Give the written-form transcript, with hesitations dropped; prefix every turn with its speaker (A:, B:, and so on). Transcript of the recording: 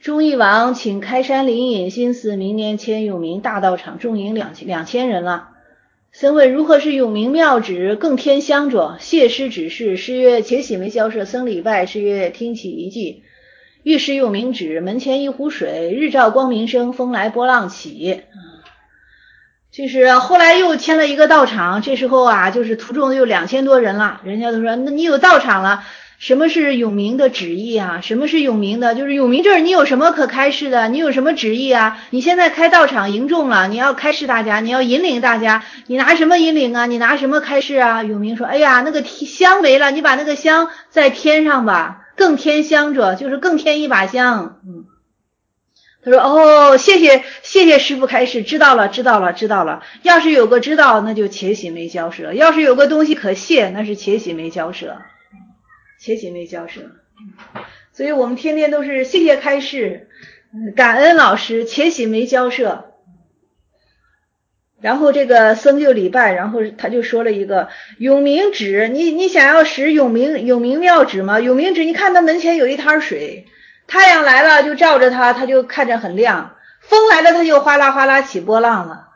A: 忠义王请开山灵隐心寺，明年迁永明大道场，众营2000人了。僧问如何是永明妙旨，更添香着。谢师指示，师曰：且喜没交涉。僧礼拜，师曰：听其一计。欲施永明旨，门前一湖水，日照光明生，风来波浪起。就是后来又迁了一个道场，这时候啊，就是途中有2000多人了。人家都说，那你有道场了，什么是永明的旨意啊？什么是永明的？就是永明这儿你有什么可开示的？你有什么旨意啊？你现在开道场迎众了，你要开示大家，你要引领大家，你拿什么引领啊？你拿什么开示啊？永明说，哎呀，那个香没了，你把那个香再添上吧，更添香着，就是更添一把香。他说，哦，谢谢师父开示，知道了。要是有个知道，那就且喜没交涉；要是有个东西可谢，那是且喜没交涉。所以我们天天都是谢谢开示，感恩老师，且喜没交涉。然后这个僧就礼拜，然后他就说了一个永明旨，你想要使永明妙旨吗？永明旨，你看他门前有一滩水，太阳来了就照着它，它就看着很亮；风来了，它就哗啦哗啦起波浪了。